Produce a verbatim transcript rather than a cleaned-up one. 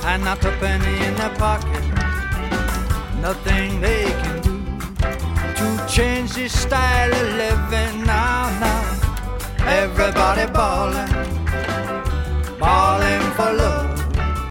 and not a penny in their pocket. Nothing they can do to change this style of living now, now. Everybody ballin',